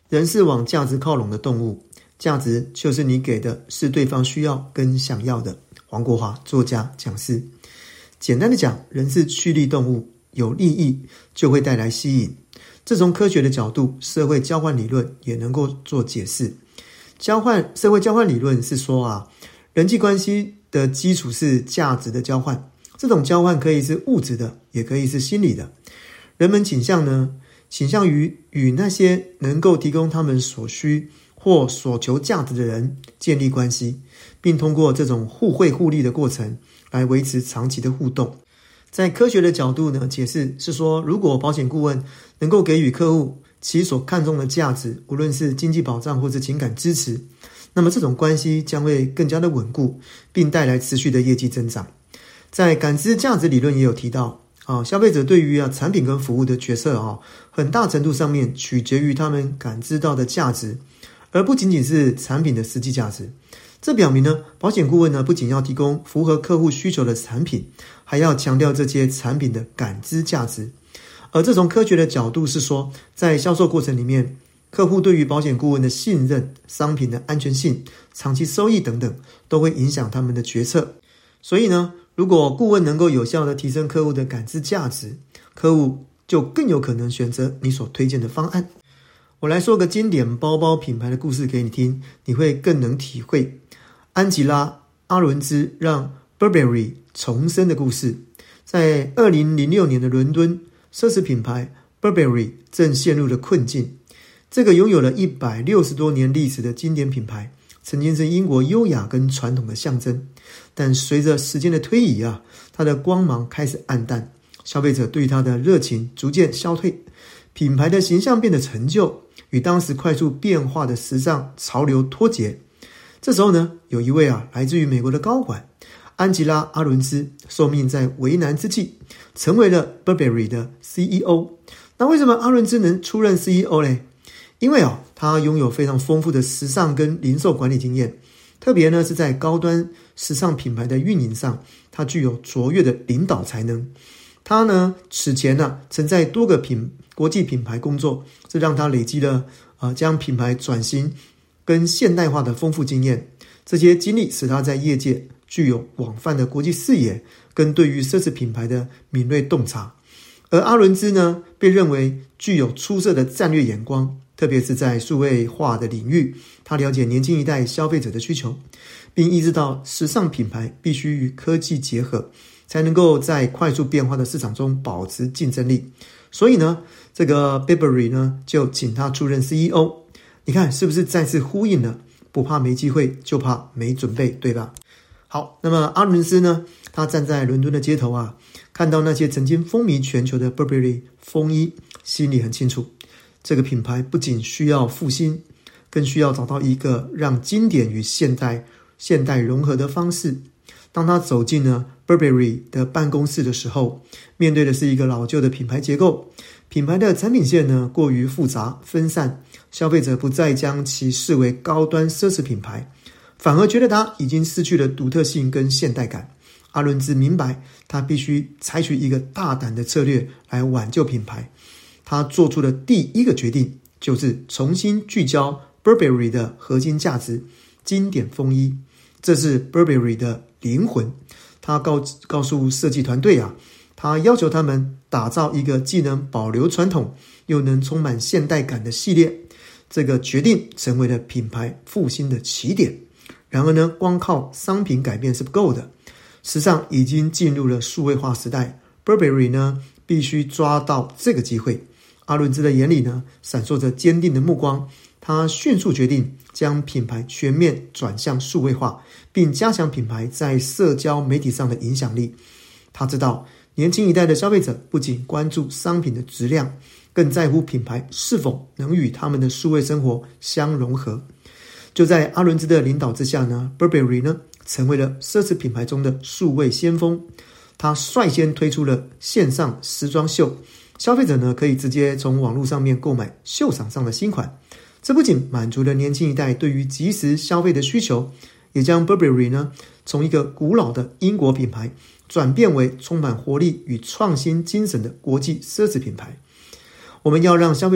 人是往价值靠拢的动物，价值就是你给的是对方需要跟想要的。黄国华作家讲师。简单的讲，人是趋利动物，有利益就会带来吸引。这从科学的角度，社会交换理论也能够做解释。社会交换理论是说人际关系的基础是价值的交换，这种交换可以是物质的，也可以是心理的。人们倾向于与那些能够提供他们所需或所求价值的人建立关系，并通过这种互惠互利的过程来维持长期的互动。在科学的角度呢，解释是说，如果保险顾问能够给予客户其所看重的价值，无论是经济保障或是情感支持，那么这种关系将会更加的稳固，并带来持续的业绩增长。在感知价值理论也有提到，消费者对于产品跟服务的决策很大程度上面取决于他们感知到的价值，而不仅仅是产品的实际价值。这表明呢，保险顾问呢不仅要提供符合客户需求的产品，还要强调这些产品的感知价值。而这从科学的角度是说，在销售过程里面，客户对于保险顾问的信任、商品的安全性、长期收益等等，都会影响他们的决策。所以呢，如果顾问能够有效地提升客户的感知价值，客户就更有可能选择你所推荐的方案。我来说个经典包包品牌的故事给你听，你会更能体会安吉拉·阿伦兹让 Burberry 重生的故事。在2006年的伦敦，奢侈品牌 Burberry 正陷入了困境。这个拥有了160多年历史的经典品牌，曾经是英国优雅跟传统的象征，但随着时间的推移它的光芒开始暗淡，消费者对它的热情逐渐消退，品牌的形象变得陈旧，与当时快速变化的时尚潮流脱节。这时候呢，有一位来自于美国的高管安吉拉·阿伦兹受命在为难之际，成为了 Burberry 的 CEO。 那为什么阿伦兹能出任 CEO 呢？因为他拥有非常丰富的时尚跟零售管理经验，特别呢是在高端时尚品牌的运营上，他具有卓越的领导才能。他呢此前曾在多个国际品牌工作，这让他累积了将品牌转型跟现代化的丰富经验。这些经历使他在业界具有广泛的国际视野跟对于奢侈品牌的敏锐洞察。而阿伦兹呢被认为具有出色的战略眼光，特别是在数位化的领域，他了解年轻一代消费者的需求，并意识到时尚品牌必须与科技结合，才能够在快速变化的市场中保持竞争力。所以呢，这个 Burberry 呢就请他出任 CEO。 你看是不是再次呼应了不怕没机会，就怕没准备，对吧？好，那么阿伦斯呢，他站在伦敦的街头看到那些曾经风靡全球的 Burberry 风衣，心里很清楚，这个品牌不仅需要复兴，更需要找到一个让经典与现代融合的方式。当他走进了 Burberry 的办公室的时候，面对的是一个老旧的品牌结构，品牌的产品线呢过于复杂分散，消费者不再将其视为高端奢侈品牌，反而觉得它已经失去了独特性跟现代感。阿伦兹明白他必须采取一个大胆的策略来挽救品牌。他做出的第一个决定就是重新聚焦 Burberry 的核心价值，经典风衣，这是 Burberry 的灵魂。他告诉设计团队他要求他们打造一个既能保留传统又能充满现代感的系列。这个决定成为了品牌复兴的起点。然而呢，光靠商品改变是不够的，时尚已经进入了数位化时代， Burberry 呢必须抓到这个机会。阿伦兹的眼里呢闪烁着坚定的目光，他迅速决定将品牌全面转向数位化，并加强品牌在社交媒体上的影响力。他知道年轻一代的消费者不仅关注商品的质量，更在乎品牌是否能与他们的数位生活相融合。就在阿伦兹的领导之下呢， Burberry 呢成为了奢侈品牌中的数位先锋。他率先推出了线上时装秀，消费者呢可以直接从网络上面购买秀场上的新款。这不仅满足了年轻一代对于即时消费的需求，也将 Burberry 呢从一个古老的英国品牌转变为充满活力与创新精神的国际奢侈品牌。我们要让消费者不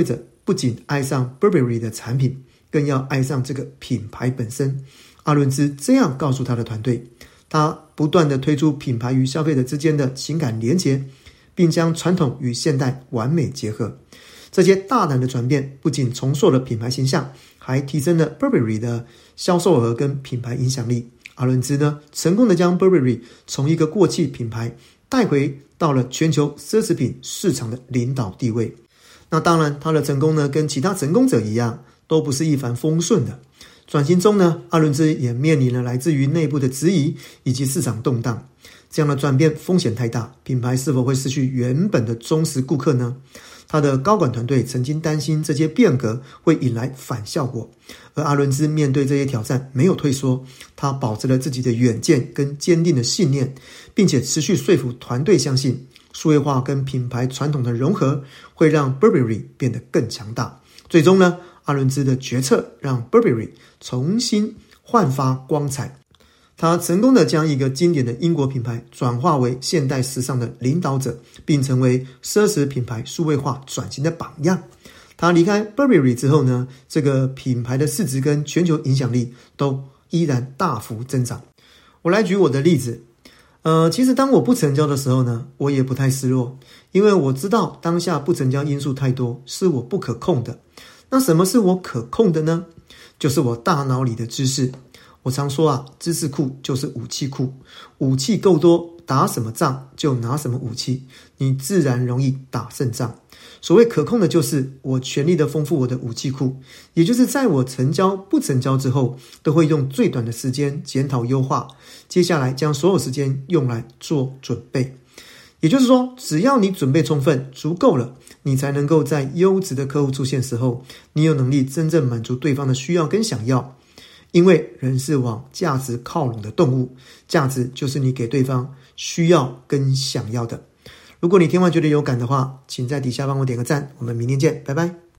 不仅爱上 Burberry 的产品，更要爱上这个品牌本身。阿伦兹这样告诉他的团队，他不断地推出品牌与消费者之间的情感连结，并将传统与现代完美结合。这些大胆的转变不仅重塑了品牌形象，还提升了 Burberry 的销售额跟品牌影响力。阿伦兹呢，成功的将 Burberry 从一个过气品牌带回到了全球奢侈品市场的领导地位。那当然，他的成功呢，跟其他成功者一样，都不是一帆风顺的。转型中呢，阿伦兹也面临了来自于内部的质疑以及市场动荡。这样的转变风险太大，品牌是否会失去原本的忠实顾客呢？他的高管团队曾经担心这些变革会引来反效果，而阿伦兹面对这些挑战没有退缩，他保持了自己的远见跟坚定的信念，并且持续说服团队相信数位化跟品牌传统的融合会让 Burberry 变得更强大。最终呢，阿伦兹的决策让 Burberry 重新焕发光彩。他成功的将一个经典的英国品牌转化为现代时尚的领导者，并成为奢侈品牌数位化转型的榜样。他离开 Burberry 之后呢，这个品牌的市值跟全球影响力都依然大幅增长。我来举我的例子，其实当我不成交的时候呢，我也不太失落，因为我知道当下不成交因素太多，是我不可控的。那什么是我可控的呢？就是我大脑里的知识。我常说啊，知识库就是武器库，武器够多，打什么仗就拿什么武器，你自然容易打胜仗。所谓可控的，就是我全力的丰富我的武器库，也就是在我成交不成交之后，都会用最短的时间检讨优化，接下来将所有时间用来做准备。也就是说，只要你准备充分足够了，你才能够在优质的客户出现时候，你有能力真正满足对方的需要跟想要。因为人是往价值靠拢的动物，价值就是你给对方需要跟想要的。如果你听完觉得有感的话，请在底下帮我点个赞，我们明天见，拜拜。